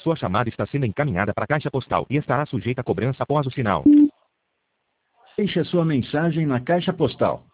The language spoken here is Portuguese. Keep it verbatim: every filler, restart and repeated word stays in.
Sua chamada está sendo encaminhada para a caixa postal e estará sujeita a cobrança após o sinal. Deixe a sua mensagem na caixa postal.